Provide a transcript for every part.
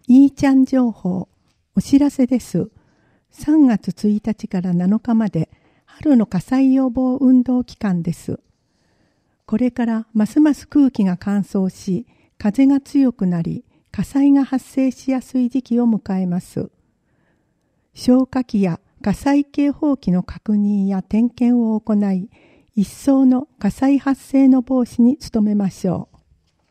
いーちゃん情報お知らせです。3月1日から7日まで春の火災予防運動期間です。これからますます空気が乾燥し、風が強くなり、火災が発生しやすい時期を迎えます。消火器や火災警報器の確認や点検を行い、一層の火災発生の防止に努めましょう。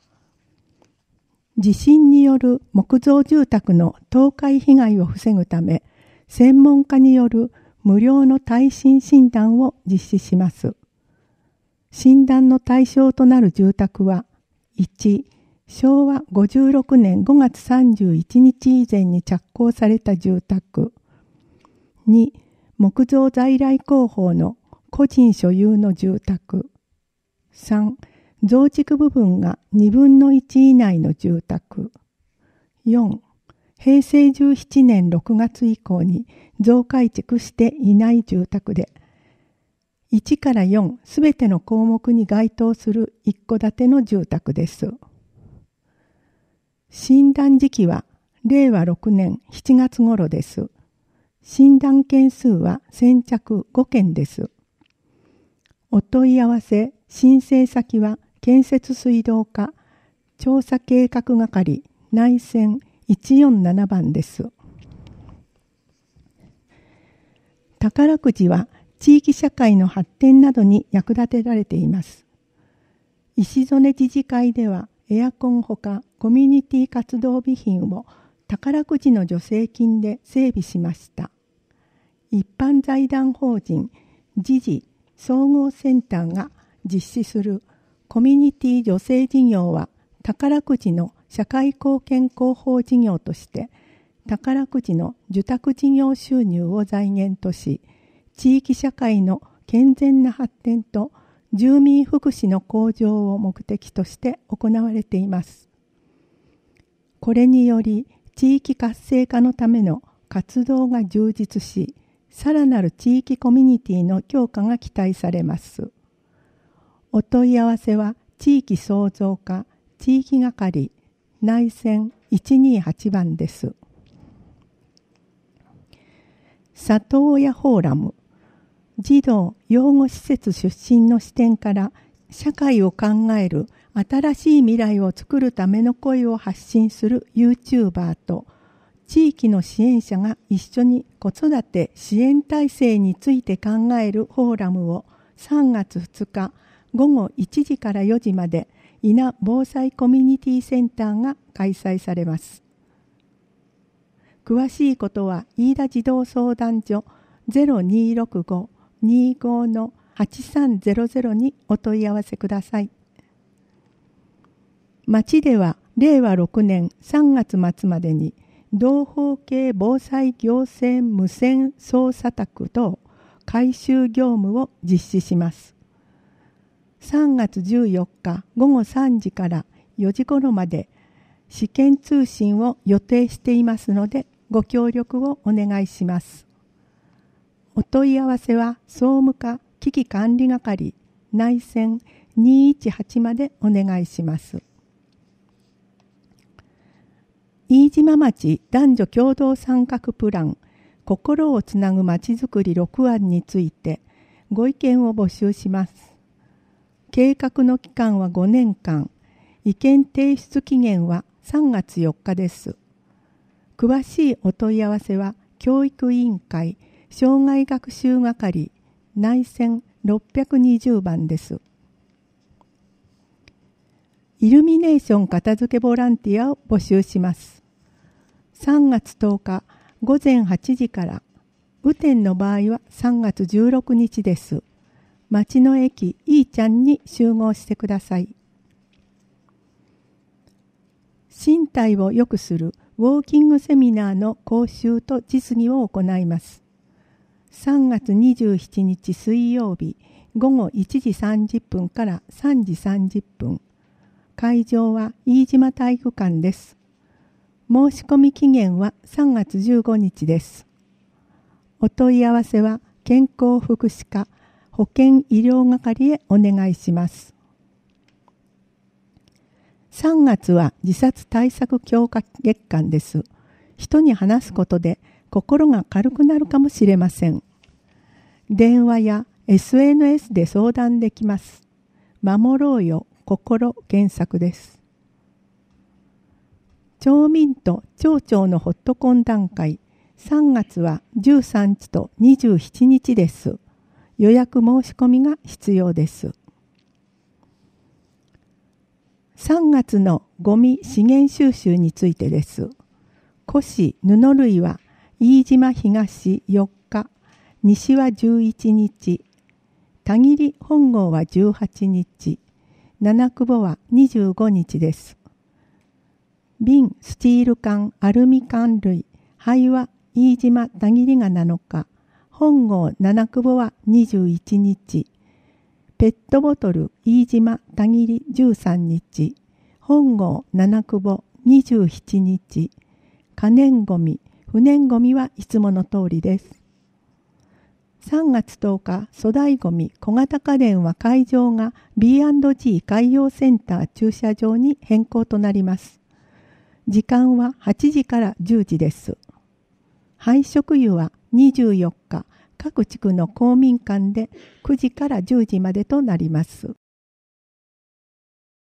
地震による木造住宅の倒壊被害を防ぐため、専門家による無料の耐震診断を実施します。診断の対象となる住宅は、1、昭和56年5月31日以前に着工された住宅。2、木造在来工法の個人所有の住宅。3、増築部分が2分の1以内の住宅。4、平成17年6月以降に増改築していない住宅で、1から4すべての項目に該当する一戸建ての住宅です。診断時期は令和6年7月頃です。診断件数は先着5件です。お問い合わせ、申請先は建設水道課調査計画係内線147番です。宝くじは地域社会の発展などに役立てられています。石曽根自治会ではエアコンほかコミュニティ活動備品を宝くじの助成金で整備しました。一般財団法人時事総合センターが実施するコミュニティ助成事業は宝くじの社会貢献広報事業として宝くじの受託事業収入を財源とし、地域社会の健全な発展と住民福祉の向上を目的として行われています。これにより地域活性化のための活動が充実し、さらなる地域コミュニティの強化が期待されます。お問い合わせは地域創造課地域係内線128番です。里親フォーラム、児童養護施設出身の視点から社会を考える新しい未来を作るための声を発信する YouTuber と地域の支援者が一緒に子育て支援体制について考えるフォーラムを3月2日午後1時から4時まで伊那防災コミュニティセンターが開催されます。詳しいことは飯田児童相談所 0265-25-8300 にお問い合わせください。町では令和6年3月末までに同法系防災行政無線操作宅等改修業務を実施します。3月14日午後3時から4時頃まで試験通信を予定していますのでご協力をお願いします。お問い合わせは総務課危機管理係内線218までお願いします。飯島町男女共同参画プラン心をつなぐまちづくり6案についてご意見を募集します。計画の期間は5年間、意見提出期限は3月4日です。詳しいお問い合わせは教育委員会障害学習係内線620番です。イルミネーション片付けボランティアを募集します。3月10日午前8時から、雨天の場合は3月16日です。町の駅いーちゃんに集合してください。身体を良くするウォーキングセミナーの講習と実技を行います。3月27日水曜日午後1時30分から3時30分。会場は飯島体育館です。申し込み期限は3月15日です。お問い合わせは健康福祉課保健医療係へお願いします。 3月は自殺対策強化月間です。人に話すことで心が軽くなるかもしれません。電話や SNS で相談できます。守ろうよ心原作です。町民と町長のホット懇談会、3月は13日と27日です。予約申し込みが必要です。3月のゴミ資源収集についてです。古紙布類は飯島東4日、西は11日、田切本郷は18日、七久保は25日です。瓶、スチール缶、アルミ缶類、灰は飯島田切が7日、本郷七久保は21日、ペットボトル飯島田切13日、本郷七久保27日、可燃ごみ、不燃ごみはいつもの通りです。3月10日、粗大ごみ小型家電は会場が B&G 海洋センター駐車場に変更となります。時間は8時から10時です。配食湯は24日、各地区の公民館で9時から10時までとなります。